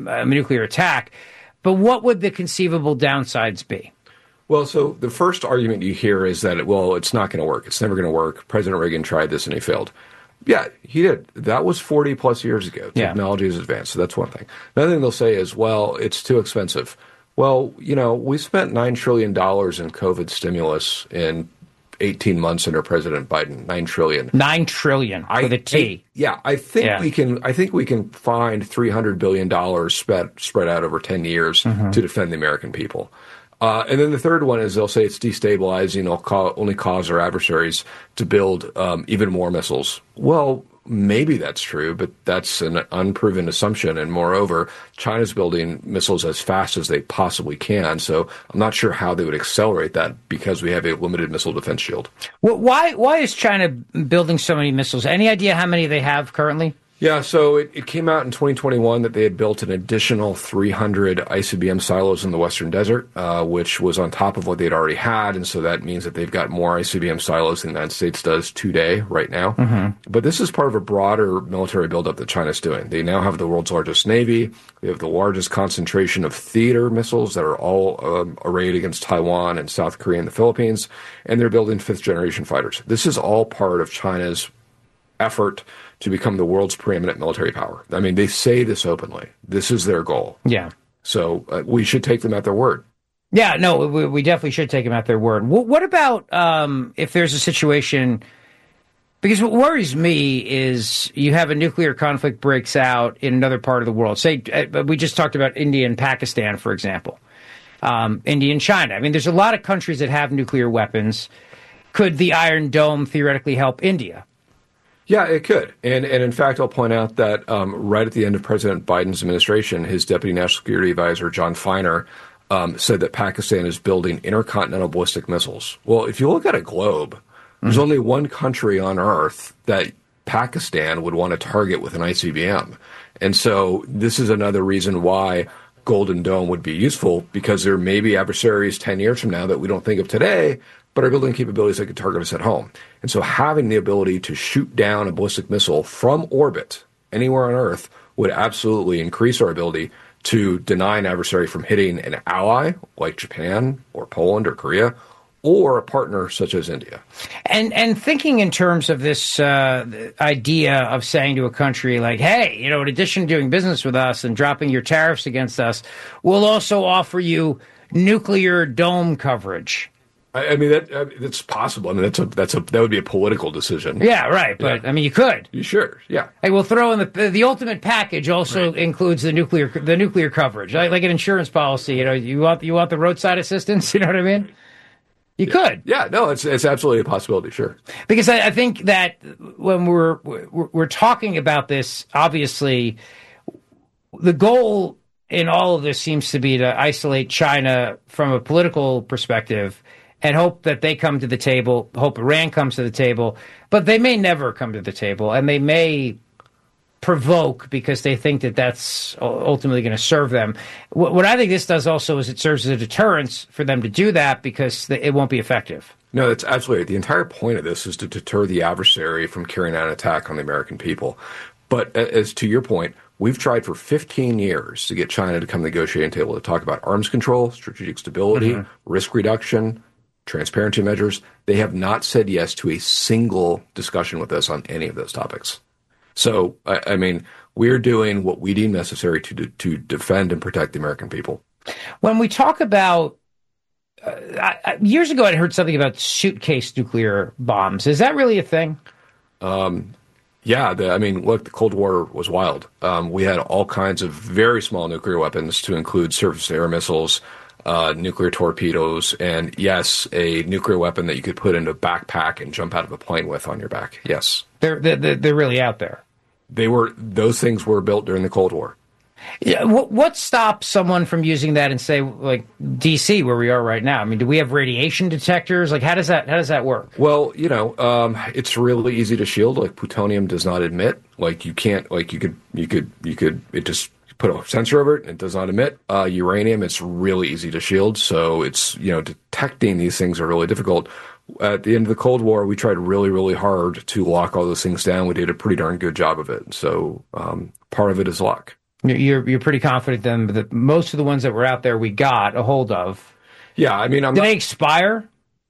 attack. But what would the conceivable downsides be? Well, so the first argument you hear is that, it's not going to work. It's never going to work. President Reagan tried this and he failed. Yeah, he did. That was 40 plus years ago. Technology is advanced, so that's one thing. Another thing they'll say is, it's too expensive. Well, we spent $9 trillion in COVID stimulus in 18 months under President Biden. $9 trillion. $9 trillion with a T. I think we can find $300 billion spread out over 10 years to defend the American people. And then the third one is they'll say it's destabilizing. It'll only cause our adversaries to build even more missiles. Well, maybe that's true, but that's an unproven assumption. And moreover, China's building missiles as fast as they possibly can. So I'm not sure how they would accelerate that because we have a limited missile defense shield. Well, why is China building so many missiles? Any idea how many they have currently? Yeah, so it came out in 2021 that they had built an additional 300 ICBM silos in the Western Desert, which was on top of what they'd already had. And so that means that they've got more ICBM silos than the United States does today, right now. But this is part of a broader military buildup that China's doing. They now have the world's largest Navy. They have the largest concentration of theater missiles that are all arrayed against Taiwan and South Korea and the Philippines. And they're building fifth-generation fighters. This is all part of China's effort to become the world's preeminent military power. I mean, they say this openly. This is their goal. Yeah. So we should take them at their word. Yeah, no, we definitely should take them at their word. What about if there's a situation, because what worries me is you have a nuclear conflict breaks out in another part of the world. Say, we just talked about India and Pakistan, for example. India and China. I mean, there's a lot of countries that have nuclear weapons. Could the Iron Dome theoretically help India? Yeah, it could. And in fact, I'll point out that right at the end of President Biden's administration, his Deputy National Security Advisor, John Feiner, said that Pakistan is building intercontinental ballistic missiles. Well, if you look at a globe, there's only one country on Earth that Pakistan would want to target with an ICBM. And so this is another reason why Golden Dome would be useful, because there may be adversaries 10 years from now that we don't think of today, but are building capabilities that could target us at home. And so having the ability to shoot down a ballistic missile from orbit anywhere on Earth would absolutely increase our ability to deny an adversary from hitting an ally like Japan or Poland or Korea, or a partner such as India. And thinking in terms of this idea of saying to a country like, hey, in addition to doing business with us and dropping your tariffs against us, we'll also offer you nuclear dome coverage. I mean, that's possible. I mean, that would be a political decision. Yeah, right. But I mean, you could. You sure? Yeah. Hey, we'll throw in the ultimate package. Also includes the nuclear coverage, like an insurance policy. You want the roadside assistance. You know what I mean? You could. Yeah. No, it's absolutely a possibility. Sure. Because I think that when we're talking about this, obviously, the goal in all of this seems to be to isolate China from a political perspective. And hope that they come to the table, hope Iran comes to the table. But they may never come to the table, and they may provoke because they think that that's ultimately going to serve them. What I think this does also is it serves as a deterrence for them to do that because it won't be effective. No, that's absolutely right. The entire point of this is to deter the adversary from carrying out an attack on the American people. But as to your point, we've tried for 15 years to get China to come to the negotiating table to talk about arms control, strategic stability, risk reduction, transparency measures. They have not said yes to a single discussion with us on any of those topics. So, I mean, we're doing what we deem necessary to defend and protect the American people. When we talk about, years ago I heard something about suitcase nuclear bombs. Is that really a thing? Yeah, I mean, look, the Cold War was wild. We had all kinds of very small nuclear weapons to include surface-to-air missiles, nuclear torpedoes, and yes, a nuclear weapon that you could put into a backpack and jump out of a plane with on your back. Yes, they're really out there. Those things were built during the Cold War. Yeah, what stops someone from using that in, say, like D.C., where we are right now? I mean, do we have radiation detectors? Like, how does that work? Well, it's really easy to shield. Like, plutonium does not emit. Like, you can't. Like, you could. It just put a sensor over it, and it does not emit. Uranium, it's really easy to shield. So it's detecting these things are really difficult. At the end of the Cold War, we tried really, really hard to lock all those things down. We did a pretty darn good job of it. So part of it is luck. You're pretty confident then that most of the ones that were out there we got a hold of. Yeah, I mean, did they expire?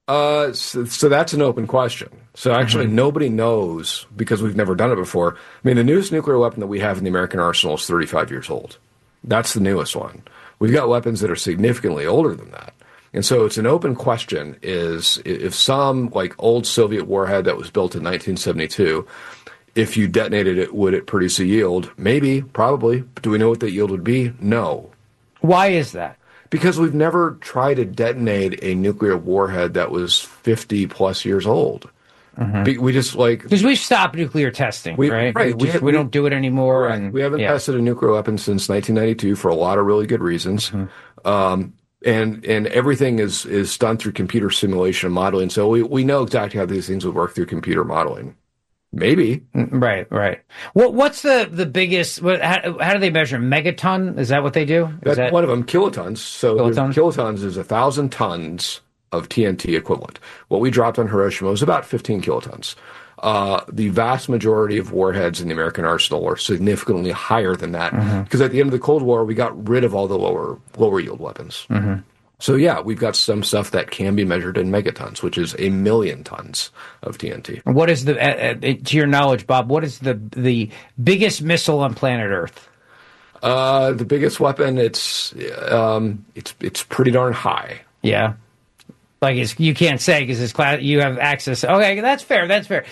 So that's an open question. So actually, nobody knows because we've never done it before. I mean, the newest nuclear weapon that we have in the American arsenal is 35 years old. That's the newest one. We've got weapons that are significantly older than that. And so it's an open question is if some like old Soviet warhead that was built in 1972, if you detonated it, would it produce a yield? Maybe, probably. But do we know what that yield would be? No. Why is that? Because we've never tried to detonate a nuclear warhead that was 50 plus years old. We just because we've stopped nuclear testing, right? Right. We don't do it anymore, right. We haven't tested a nuclear weapon since 1992 for a lot of really good reasons. And everything is done through computer simulation and modeling. So we know exactly how these things would work through computer modeling. Maybe. Right. What's the biggest? How do they measure megaton? Is that what they do? That's one of them. Kilotons. So kilotons is 1,000 tons of TNT equivalent. What we dropped on Hiroshima was about 15 kilotons. The vast majority of warheads in the American arsenal are significantly higher than that because at the end of the Cold War, we got rid of all the lower yield weapons. So yeah, we've got some stuff that can be measured in megatons, which is 1 million tons of TNT. What is to your knowledge, Bob? What is the biggest missile on planet Earth? The biggest weapon, it's pretty darn high. Yeah. Like you can't say because you have access. Okay, that's fair.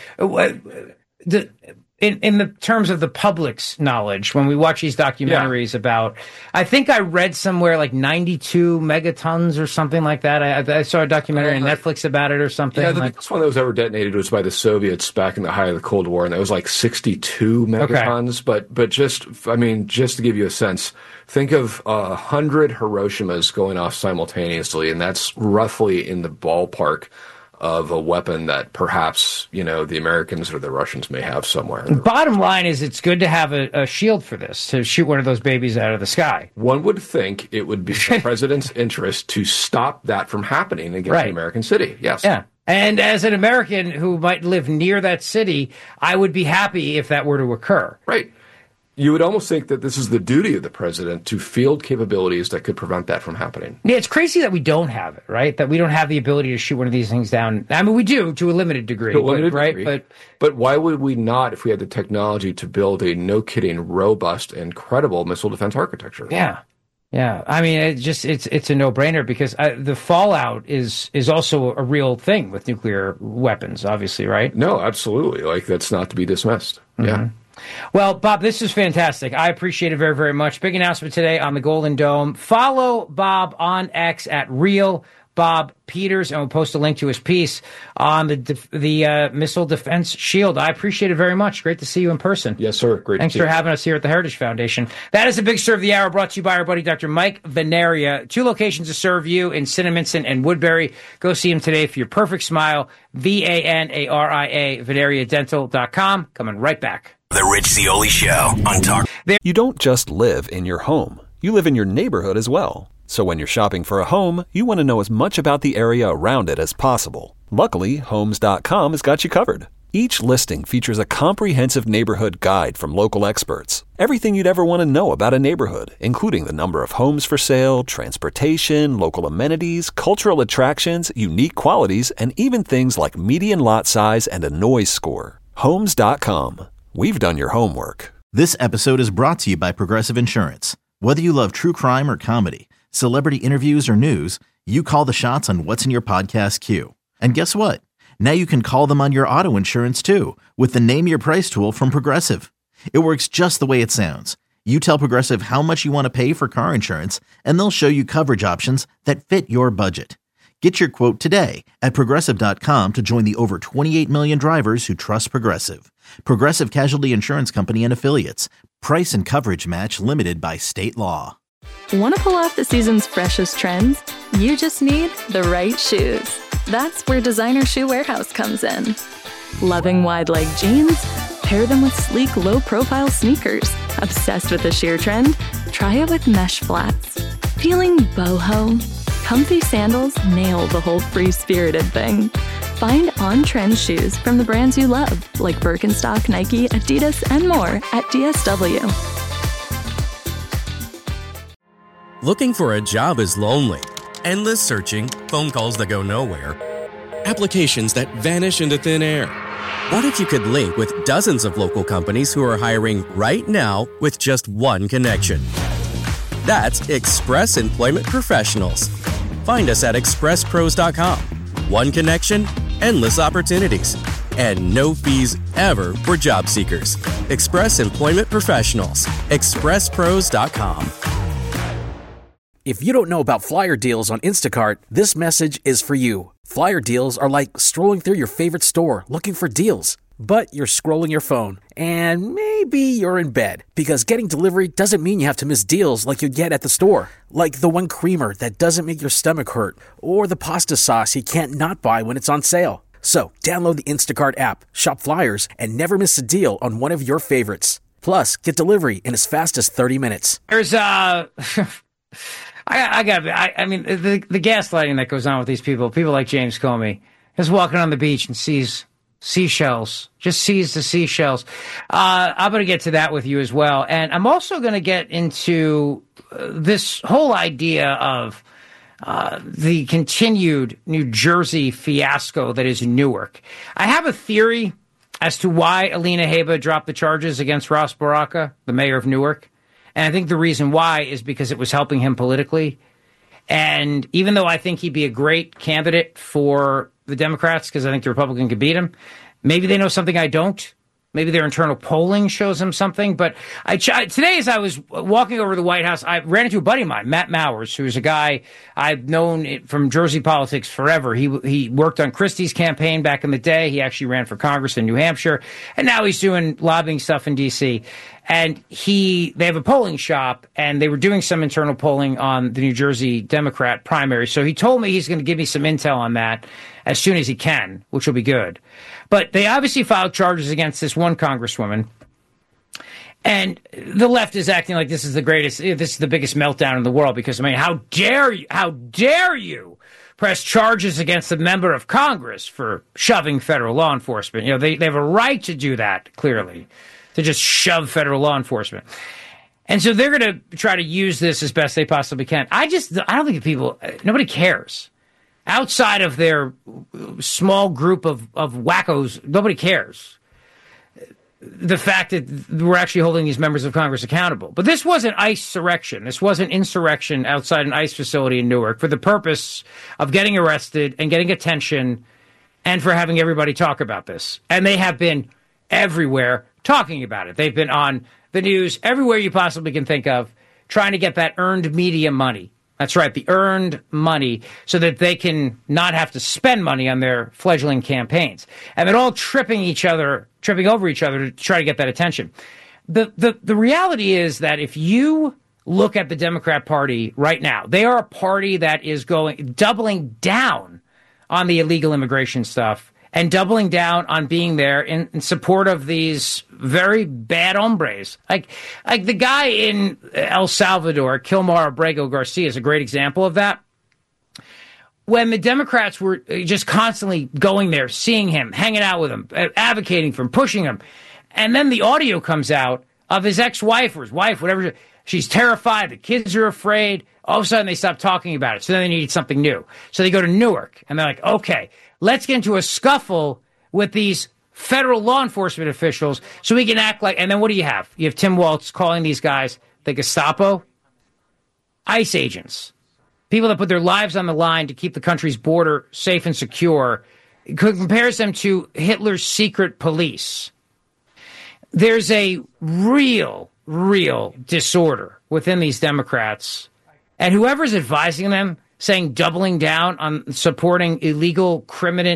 In the terms of the public's knowledge, when we watch these documentaries about, I think I read somewhere like 92 megatons or something like that. I saw a documentary on Netflix about it or something. Yeah, the biggest one that was ever detonated was by the Soviets back in the height of the Cold War, and that was like 62 megatons. Okay. But just to give you a sense, think of 100 Hiroshimas going off simultaneously, and that's roughly in the ballpark of a weapon that perhaps, the Americans or the Russians may have somewhere. Bottom line is it's good to have a shield for this, to shoot one of those babies out of the sky. One would think it would be the president's interest to stop that from happening against an American city. Yes. Yeah. And as an American who might live near that city, I would be happy if that were to occur. Right. You would almost think that this is the duty of the president to field capabilities that could prevent that from happening. Yeah, it's crazy that we don't have it, right? That we don't have the ability to shoot one of these things down. I mean, we do to a limited degree, right? But why would we not if we had the technology to build a no-kidding, robust, and credible missile defense architecture? Yeah. Yeah, I mean, it's a no-brainer because the fallout is also a real thing with nuclear weapons, obviously, right? No, absolutely. Like, that's not to be dismissed. Mm-hmm. Yeah. Well, Bob, this is fantastic. I appreciate it very, very much. Big announcement today on the Golden Dome. Follow Bob on X at Real Bob Peters, and we'll post a link to his piece on the Missile Defense Shield. I appreciate it very much. Great to see you in person. Yes, sir. Great. Thanks for having us here at the Heritage Foundation. That is a big Serve the Hour brought to you by our buddy Dr. Mike Venaria. 2 locations to serve you in Cinnaminson and Woodbury. Go see him today for your perfect smile. VANARIA, VenariaDental.com. Coming right back. The Rich Zeoli Show on Talk. You don't just live in your home. You live in your neighborhood as well. So when you're shopping for a home, you want to know as much about the area around it as possible. Luckily, Homes.com has got you covered. Each listing features a comprehensive neighborhood guide from local experts. Everything you'd ever want to know about a neighborhood, including the number of homes for sale, transportation, local amenities, cultural attractions, unique qualities, and even things like median lot size and a noise score. Homes.com. We've done your homework. This episode is brought to you by Progressive Insurance. Whether you love true crime or comedy, celebrity interviews or news, you call the shots on what's in your podcast queue. And guess what? Now you can call them on your auto insurance too with the Name Your Price tool from Progressive. It works just the way it sounds. You tell Progressive how much you want to pay for car insurance, and they'll show you coverage options that fit your budget. Get your quote today at Progressive.com to join the over 28 million drivers who trust Progressive. Progressive Casualty Insurance Company and Affiliates. Price and coverage match limited by state law. Want to pull off the season's freshest trends? You just need the right shoes. That's where Designer Shoe Warehouse comes in. Loving wide leg jeans? Pair them with sleek, low-profile sneakers. Obsessed with the sheer trend? Try it with mesh flats. Feeling boho? Comfy sandals nail the whole free-spirited thing. Find on-trend shoes from the brands you love, like Birkenstock, Nike, Adidas, and more at DSW. Looking for a job is lonely. Endless searching, phone calls that go nowhere, applications that vanish into thin air. What if you could link with dozens of local companies who are hiring right now with just one connection? That's Express Employment Professionals. Find us at expresspros.com. One connection, endless opportunities, and no fees ever for job seekers. Express Employment Professionals. expresspros.com. If you don't know about flyer deals on Instacart, this message is for you. Flyer deals are like strolling through your favorite store looking for deals. But you're scrolling your phone, and maybe you're in bed, because getting delivery doesn't mean you have to miss deals like you'd get at the store. Like the one creamer that doesn't make your stomach hurt, or the pasta sauce you can't not buy when it's on sale. So download the Instacart app, shop flyers, and never miss a deal on one of your favorites. Plus, get delivery in as fast as 30 minutes. There's I mean, the gaslighting that goes on with these people like James Comey, is walking on the beach and sees seashells, just sees the seashells. I'm going to get to that with you as well. And I'm also going to get into this whole idea of the continued New Jersey fiasco that is Newark. I have a theory as to why Alina Habba dropped the charges against Ross Baraka, the mayor of Newark. And I think the reason why is because it was helping him politically. And even though I think he'd be a great candidate for the Democrats, because I think the Republican could beat him, maybe they know something I don't. Maybe their internal polling shows them something. But today, as I was walking over the White House, I ran into a buddy of mine, Matt Mowers, who's a guy I've known from Jersey politics forever. He worked on Christie's campaign back in the day. He actually ran for Congress in New Hampshire. And now he's doing lobbying stuff in D.C. And they have a polling shop, and they were doing some internal polling on the New Jersey Democrat primary. So he told me he's going to give me some intel on that as soon as he can, which will be good. But they obviously filed charges against this one congresswoman. And the left is acting like this is the biggest meltdown in the world, because, I mean, how dare you press charges against a member of Congress for shoving federal law enforcement? You know, they have a right to do that, clearly, to just shove federal law enforcement. And so they're going to try to use this as best they possibly can. I don't think nobody cares. Outside of their small group of wackos, nobody cares. the fact that we're actually holding these members of Congress accountable. But this wasn't ICE-surrection. This wasn't insurrection outside an ICE facility in Newark for the purpose of getting arrested and getting attention and for having everybody talk about this. And they have been everywhere talking about it. They've been on the news everywhere you possibly can think of, trying to get that earned media money. That's right, the earned money, so that they can not have to spend money on their fledgling campaigns. And they're all tripping over each other to try to get that attention. The reality is that if you look at the Democrat Party right now, they are a party that is doubling down on the illegal immigration stuff and doubling down on being there in support of these very bad hombres. Like the guy in El Salvador, Kilmar Abrego Garcia, is a great example of that. When the Democrats were just constantly going there, seeing him, hanging out with him, advocating for him, pushing him, and then the audio comes out of his ex-wife or his wife, whatever, she's terrified, the kids are afraid, all of a sudden they stop talking about it, so then they need something new. So they go to Newark, and they're like, okay, let's get into a scuffle with these federal law enforcement officials so we can act like, and then what do you have? You have Tim Walz calling these guys the Gestapo, ICE agents, people that put their lives on the line to keep the country's border safe and secure, compares them to Hitler's secret police. There's a real disorder within these Democrats, and whoever's advising them, saying doubling down on supporting illegal criminal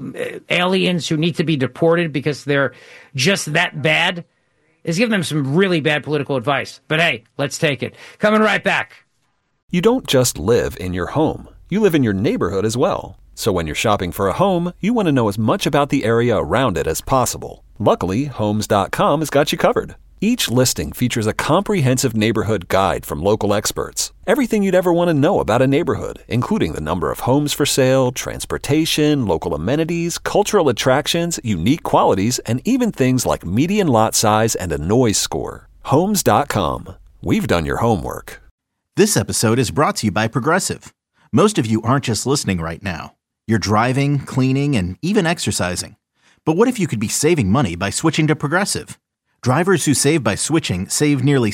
aliens who need to be deported because they're just that bad, is giving them some really bad political advice. But hey, let's take it. Coming right back. You don't just live in your home. You live in your neighborhood as well. So when you're shopping for a home, you want to know as much about the area around it as possible. Luckily, Homes.com has got you covered. Each listing features a comprehensive neighborhood guide from local experts. Everything you'd ever want to know about a neighborhood, including the number of homes for sale, transportation, local amenities, cultural attractions, unique qualities, and even things like median lot size and a noise score. Homes.com. We've done your homework. This episode is brought to you by Progressive. Most of you aren't just listening right now. You're driving, cleaning, and even exercising. But what if you could be saving money by switching to Progressive? Drivers who save by switching save nearly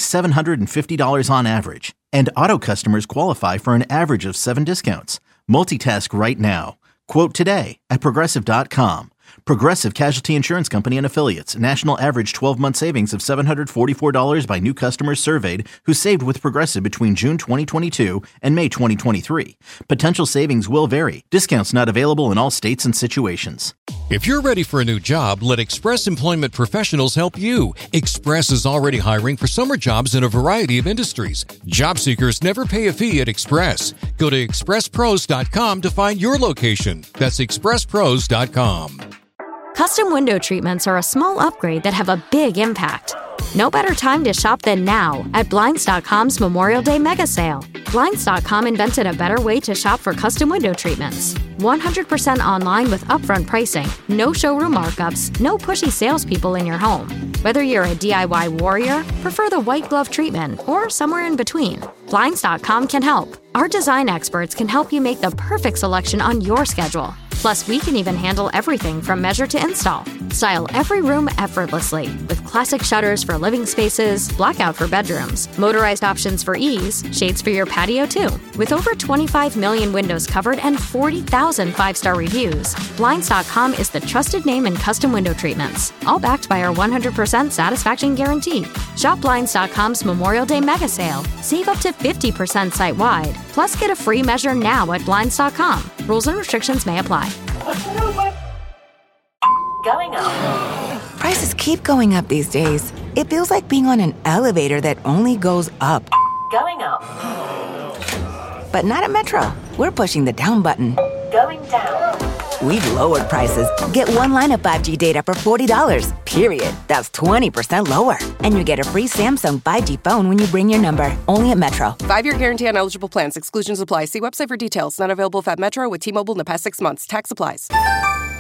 $750 on average. And auto customers qualify for an average of 7 discounts. Multitask right now. Quote today at Progressive.com. Progressive Casualty Insurance Company and Affiliates. National average 12-month savings of $744 by new customers surveyed who saved with Progressive between June 2022 and May 2023. Potential savings will vary. Discounts not available in all states and situations. If you're ready for a new job, let Express Employment Professionals help you. Express is already hiring for summer jobs in a variety of industries. Job seekers never pay a fee at Express. Go to expresspros.com to find your location. That's expresspros.com. Custom window treatments are a small upgrade that have a big impact. No better time to shop than now at Blinds.com's Memorial Day Mega Sale. Blinds.com invented a better way to shop for custom window treatments. 100% online with upfront pricing, no showroom markups, no pushy salespeople in your home. Whether you're a DIY warrior, prefer the white glove treatment, or somewhere in between, Blinds.com can help. Our design experts can help you make the perfect selection on your schedule. Plus, we can even handle everything from measure to install. Style every room effortlessly with classic shutters for living spaces, blackout for bedrooms, motorized options for ease, shades for your patio too. With over 25 million windows covered and 40,000 5-star reviews, Blinds.com is the trusted name in custom window treatments, all backed by our 100% satisfaction guarantee. Shop Blinds.com's Memorial Day Mega Sale. Save up to 50% site-wide. Plus, get a free measure now at Blinds.com. Rules and restrictions may apply. Going up. Prices keep going up these days. It feels like being on an elevator that only goes up. Going up. But not at Metro. We're pushing the down button. Going down. We've lowered prices. Get one line of 5G data for $40, period. That's 20% lower. And you get a free Samsung 5G phone when you bring your number. Only at Metro. 5-year guarantee on eligible plans. Exclusions apply. See website for details. Not available at Metro with T-Mobile in the past 6 months. Tax applies.